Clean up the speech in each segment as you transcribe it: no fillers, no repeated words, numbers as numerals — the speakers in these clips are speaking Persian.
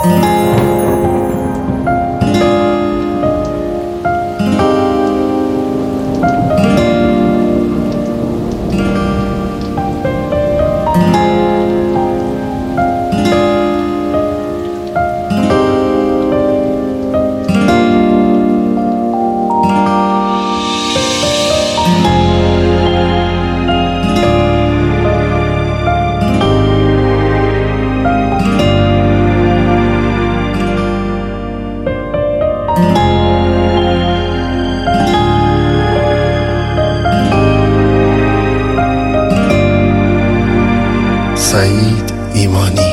سعید ایمانی.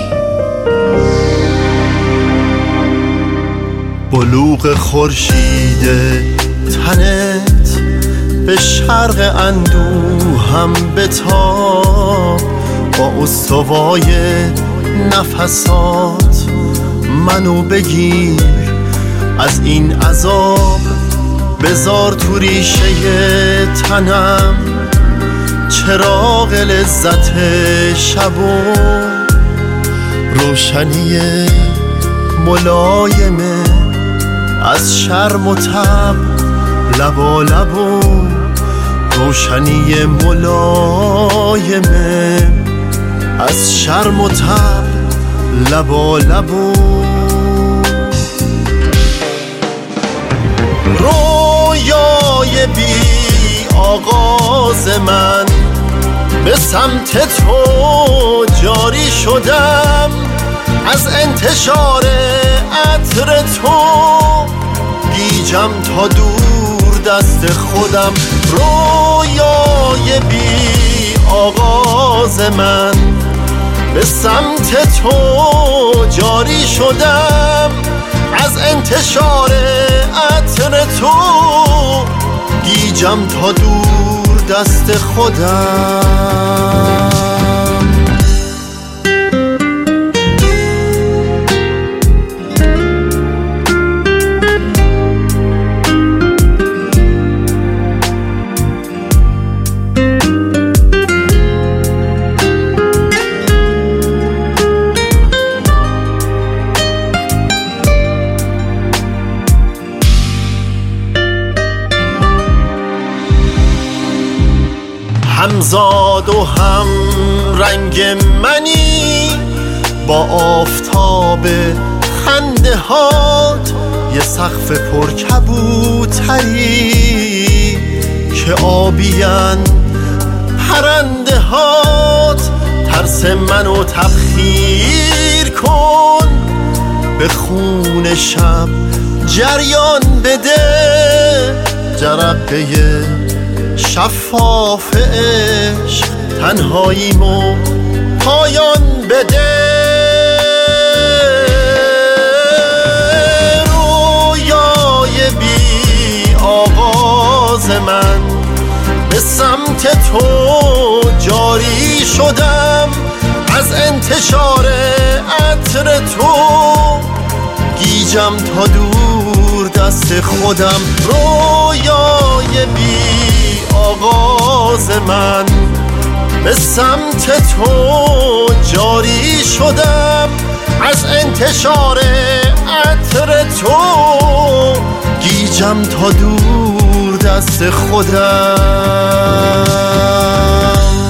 بلوغ خورشید تنت به شرق اندوهم بتاب، با استوای نفسات منو بگیر از این عذاب، بذار تو ریشه تنم چراغ لذت شب و روشنی ملایمه از شرم و تب، لبا لبو روشنی ملایمه از شرم و تب، لبا لبو. رویای بی آغاز من به سمت تو جاری شدم، از انتشار عطر تو گیجم تا دور دست خودم. رویای بی آغاز من به سمت تو جاری شدم، از انتشار عطر تو گیجم تا دور دست خودم. همزاد و هم رنگ منی با آفتاب خنده هات، یه سقف پر کبوتری که آبیان پرنده هات. ترس منو تبخیر کن، به خون شب جریان بده، جرقه شفاف عشق تنهاییمو پایان بده. رویای بی آغاز من به سمت تو جاری شدم، از انتشار عطر تو گیجم تا دور دست خودم. رویای بی آغاز من به سمت تو جاری شدم، از انتشار عطر تو گیجم تا دور دست خودم.